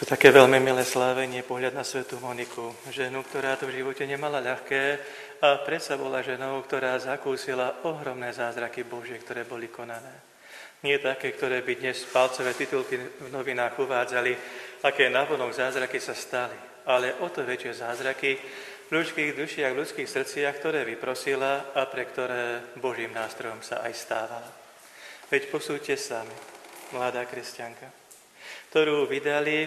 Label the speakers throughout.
Speaker 1: To také veľmi milé slávenie, pohľad na svätú Moniku, ženu, ktorá to v živote nemala ľahké a predsa bola ženou, ktorá zakúsila ohromné zázraky Božie, ktoré boli konané. Nie také, ktoré by dnes palcové titulky v novinách uvádzali, aké navonok zázraky sa stali, ale o to väčšie zázraky v ľudských dušiach, v ľudských srdciach, ktoré vyprosila a pre ktoré Božím nástrojom sa aj stávala. Veď posúďte sami, mladá kresťanka, ktorú vydali,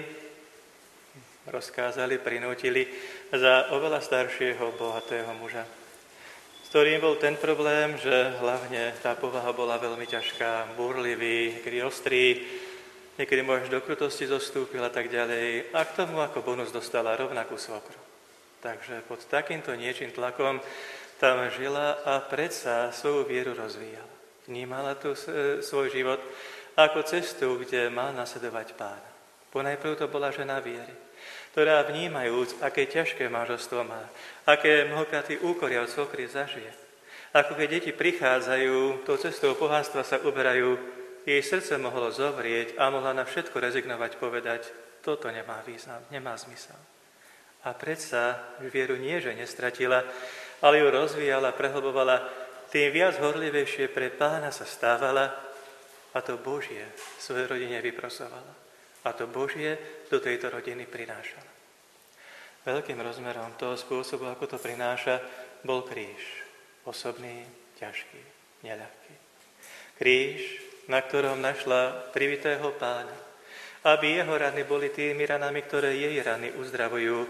Speaker 1: rozkázali, prinútili za oveľa staršieho, bohatého muža, s ktorým bol ten problém, že hlavne tá povaha bola veľmi ťažká, búrlivý, niekedy ostrý, niekedy mu až do krutosti zostúpil a tak ďalej. A k tomu ako bonus dostala rovnakú svokru. Takže pod takýmto niečím tlakom tam žila a predsa svoju vieru rozvíjala. Vnímala tu svoj život ako cestu, kde má nasledovať Pána. Ponajprv to bola žena viery, ktorá vnímajúc, aké ťažké manželstvo má, aké mnohokrát úkory od svokry zažije, ako keď deti prichádzajú, tou cestou pohanstva sa uberajú, jej srdce mohlo zovrieť a mohla na všetko rezignovať, povedať, toto nemá význam, nemá zmysel. A predsa vieru nie, že nestratila, ale ju rozvíjala, prehlbovala, tým viac horlivejšie pre Pána sa stávala a to Božie v svojej rodine vyprosovala. A to Božie do tejto rodiny prinášala. Veľkým rozmerom toho spôsobu, ako to prináša, bol kríž. Osobný, ťažký, neľahký. Kríž, na ktorom našla privitého Pána, aby jeho rany boli tými ranami, ktoré jej rany uzdravujú,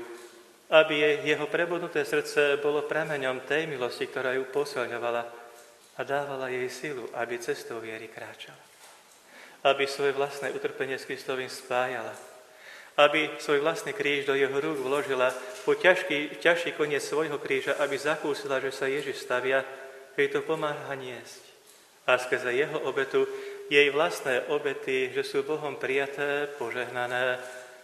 Speaker 1: aby jeho prebudnuté srdce bolo prameňom tej milosti, ktorá ju posilňovala a dávala jej silu, aby cestou viery kráčala. Aby svoje vlastné utrpenie s Kristovým spájala. Aby svoj vlastný kríž do jeho rúk vložila po ťažký koniec svojho kríža, aby zakúsila, že sa Ježiš stavia, jej to pomáha niesť. A skrze jeho obetu, jej vlastné obety, že sú Bohom prijaté, požehnané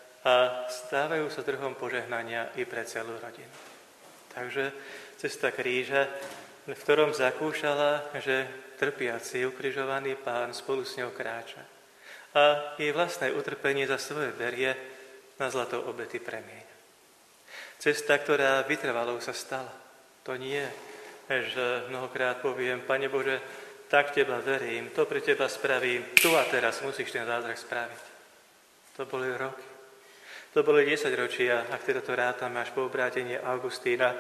Speaker 1: a stávajú sa druhom požehnania i pre celú rodinu. Takže cesta kríža, v ktorom zakúšala, že trpiaci, ukrižovaný Pán spolu s ňou kráča. A jej vlastné utrpenie za svoje berie na zlato obety premieňa. Cesta, ktorá vytrvalou sa stala. To nie, že mnohokrát poviem, Pane Bože, tak Teba verím, to pre Teba spravím, tu a teraz musíš ten zázrak spraviť. To boli roky. To boli 10 ročia, ak teda to rátame až po obrátenie Augustína,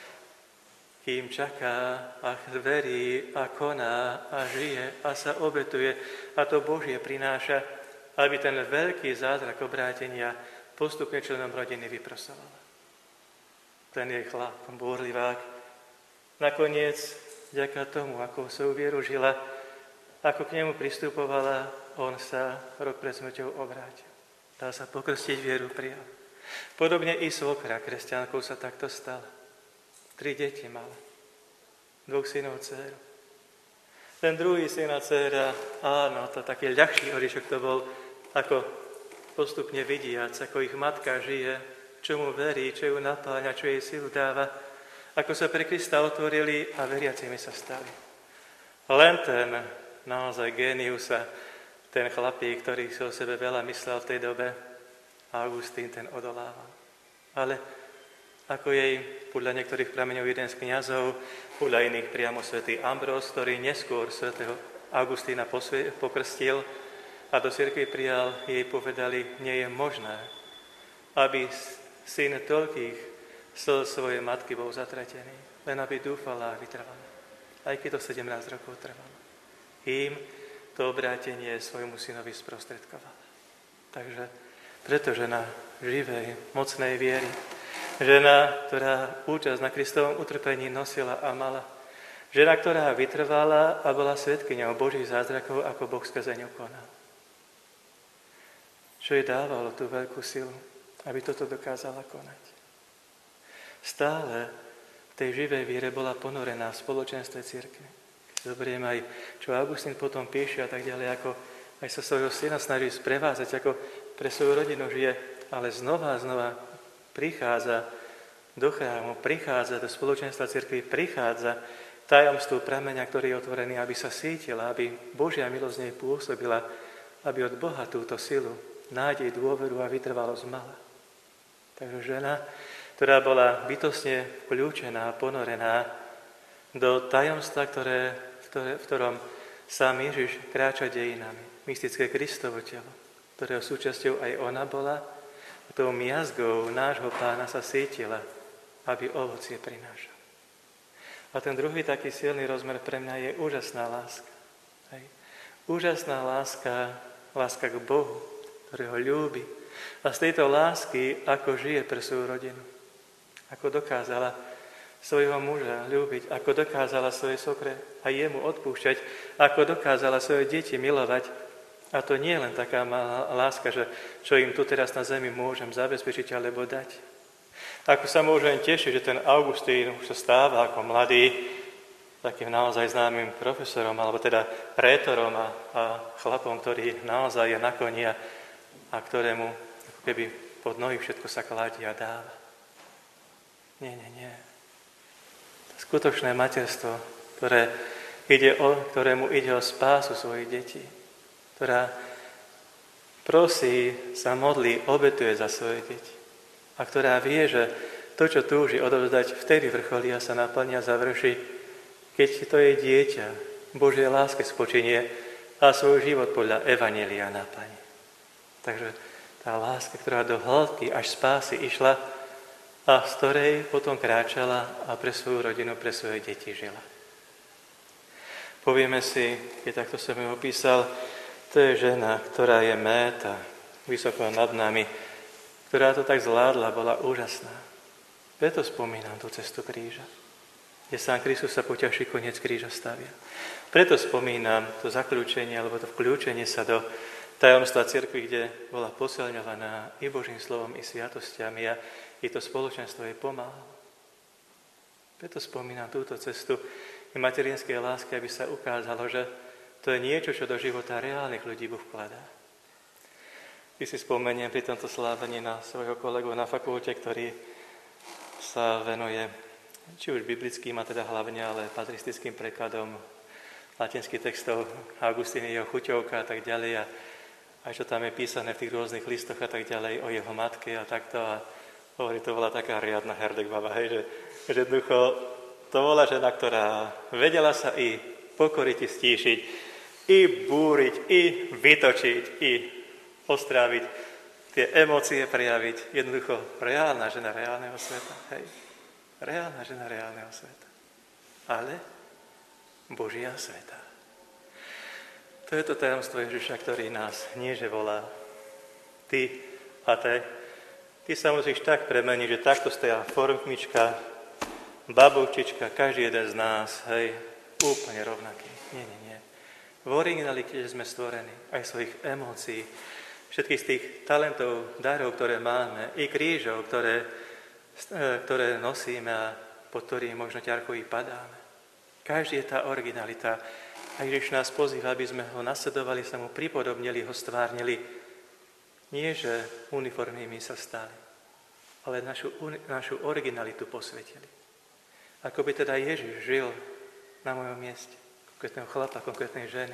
Speaker 1: kým čaká a verí a koná a žije a sa obetuje a to Božie prináša, aby ten veľký zázrak obrátenia postupne členom rodiny vyprosovala. Ten jej chlap, búrlivák, nakoniec, vďaka tomu, ako svoju vieru žila, ako k nemu pristupovala, on sa rok pred smrťou obrátil. Dal sa pokrstiť, vieru prijal. Podobne i svokra kresťankou sa takto stala. 3 deti mala. 2 synov, dcéru. Ten druhý syn a dcéra, áno, to taký ľahší oriešok to bol, ako postupne vidiac, ako ich matka žije, čo mu verí, čo ju napáňa, čo jej silu dáva, ako sa pre Krista otvorili a veriacimi sa stali. Len ten naozaj géniusa, ten chlapík, ktorý si o sebe veľa myslel v tej dobe, Augustín, ten odolával. Ale ako jej, podľa niektorých prameňov, jeden z kňazov, podľa iných priamo svätý Ambrós, ktorý neskôr svätého Augustína pokrstil a do cirkvi prijal, jej povedali, nie je možné, aby syn toľkých slz svojej matky bol zatratený, len aby dúfala a vytrvala. Aj keď to 17 rokov trvalo. Im to obrátenie svojmu synovi sprostredkovala. Takže preto žena živej, mocnej viery, žena, ktorá účasť na Kristovom utrpení nosila a mala, žena, ktorá vytrvala a bola svedkyňou Božích zázrakov, ako Boh skrze ňu konal. Čo jej dávalo tú veľkú silu, aby toto dokázala konať. Stále v tej živej viere bola ponorená v spoločenstve cirkvi. Zoberiem aj, čo Augustín potom píše a tak ďalej, ako aj sa svojho syna snaží sprevázať, ako pre svoju rodinu žije, ale znova a znova prichádza do chrámu, prichádza do spoločenstva cirkvi, prichádza tajomstvu prameňa, ktorý je otvorený, aby sa sítila, aby Božia milosť nej pôsobila, aby od Boha túto silu nádej, dôveru a vytrvalosť mala. Takže žena, ktorá bola bytostne vkľúčená, ponorená do tajomstva, v ktorom sám Ježiš kráča dejinami. Mystické Kristovo telo, ktorého súčasťou aj ona bola, a tou miazgou nášho Pána sa cítila, aby ovocie prinášal. A ten druhý taký silný rozmer pre mňa je úžasná láska. Hej. Úžasná láska k Bohu, ktorý ho ľúbi. A z tejto lásky, ako žije pre svoju rodinu. Ako dokázala svojho muža ľúbiť, ako dokázala svoje sokre a jemu odpúšťať, ako dokázala svoje deti milovať. A to nie je len taká malá láska, že čo im tu teraz na zemi môžem zabezpečiť alebo dať. Ako sa môžem tešiť, že ten Augustín už sa stáva ako mladý, takým naozaj známym profesorom, alebo teda prétorom a chlapom, ktorý naozaj je na koni a ktorému ako keby pod nohy všetko sa kladí a dáva. Nie. Skutočné materstvo, ktorému ide o spásu svojich detí, ktorá prosí, sa modlí, obetuje za svoje deti a ktorá vie, že to, čo túži odovzdať, vtedy vrcholí a sa naplnia, završí, keď to jej dieťa Božej láske spočinie a svoj život podľa Evanjelia naplní. Takže tá láska, ktorá do hĺbky až spásy išla a z ktorej potom kráčala a pre svoju rodinu, pre svoje deti žila. Povieme si, keď takto som ju opísal, to je žena, ktorá je méta, vysoko nad nami, ktorá to tak zvládla, bola úžasná. Preto spomínam tú cestu kríža, kde sám Kristus sa po ťažší koniec kríža stavia. Preto spomínam to zakľúčenie, alebo to vkľúčenie sa do tajomstva cirkvi, kde bola posilňovaná i Božím slovom, i sviatosťami a i to spoločenstvo jej pomáhalo. Preto spomínam túto cestu i materinskej lásky, aby sa ukázalo, že to je niečo, čo do života reálnych ľudí Boh vkladá. Keď si spomeniem pri tomto slávení na svojho kolegu na fakulte, ktorý sa venuje či už biblickým, a teda hlavne, ale patristickým prekladom latinských textov Augustínyho chuťovka a tak ďalej, a aj čo tam je písané v tých rôznych listoch a tak ďalej o jeho matke a takto, a hovorí, to bola taká riadna herdek baba, hej, že jednoducho to bola žena, ktorá vedela sa i pokoriť, i stíšiť, i búriť, i vytočiť, i ostráviť, tie emócie prejaviť. Jednoducho reálna žena reálneho sveta. Hej. Reálna žena reálneho sveta. Ale Božia sveta. To je to tajomstvo Ježiša, ktorý nás nie že volá. Ty a ty sa musíš tak premeniť, že takto stoja formkmička, babovčička, každý jeden z nás, hej, úplne rovnaký. Nie. V originalite sme stvorení aj svojich emócií, všetkých z tých talentov, darov, ktoré máme, i krížov, ktoré nosíme a pod ktorým možno ťarcho i padáme. Každý je tá originalita. A Ježiš nás pozýva, aby sme ho nasledovali, sa mu pripodobnili, ho stvárnili. Nie, že uniformnými sa stali, ale našu originalitu posvetili. Ako by teda Ježiš žil na mojom mieste. Konkrétneho chlapa, konkrétnej ženy.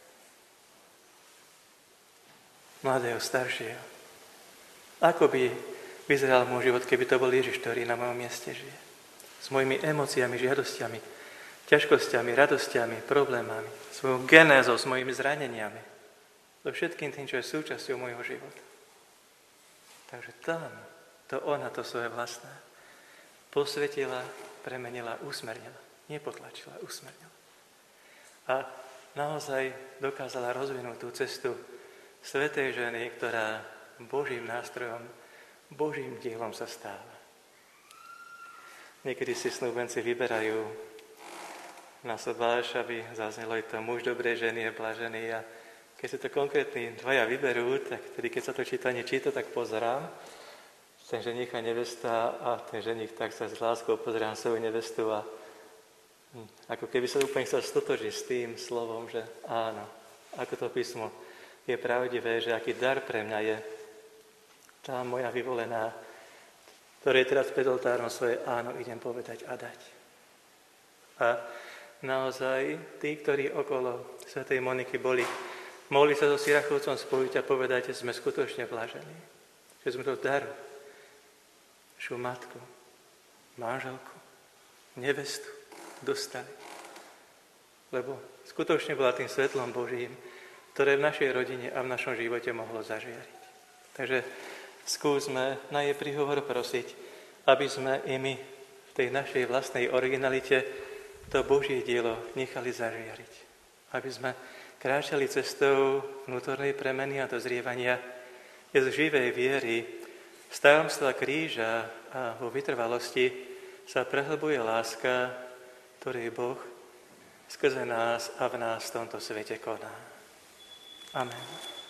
Speaker 1: Mladého, staršieho. Ako by vyzeral môj život, keby to bol Ježiš, ktorý na mojom mieste žije. S mojimi emóciami, žiadosťami, ťažkosťami, radosťami, problémami, svojou genézou, s mojimi zraneniami. So všetkým tým, čo je súčasťou môjho života. Takže tam to ona to svoje vlastné posvetila, premenila, usmernila. Nepotlačila, usmernila. A naozaj dokázala rozvinúť tú cestu svätej ženy, ktorá Božím nástrojom, Božím dielom sa stáva. Niekedy si snúbenci vyberajú na sobáš, aby zaznelo i to muž dobrej ženy je blažený, a keď si to konkrétni dvaja vyberú, tak tedy, keď sa to čítanie číta, tak pozerám ten ženich a nevesta a ten ženich tak sa s láskou pozerám svoju nevestu a ako keby sa úplne chcel stotožiť s tým slovom, že áno, ako to písmo je pravdivé, že aký dar pre mňa je tá moja vyvolená, ktorej teraz pred oltárom svoje áno idem povedať a dať. A naozaj tí, ktorí okolo svätej Moniky boli mohli sa so Sirachovcom spojiť a povedať, že sme skutočne blažení. Že sme to daru, našu matku, manželku, nevestu dostali. Lebo skutočne bola tým svetlom Božím, ktoré v našej rodine a v našom živote mohlo zažiariť. Takže skúsme na jej príhovor prosiť, aby sme i my v tej našej vlastnej originalite to Božie dielo nechali zažiariť. Aby sme kráčali cestou vnútornej premeny a dozrievania z živej viery, z tajomstva kríža a vo vytrvalosti sa prehlbuje láska, ktorej Boh skrze nás a v nás v tomto svete koná. Amen.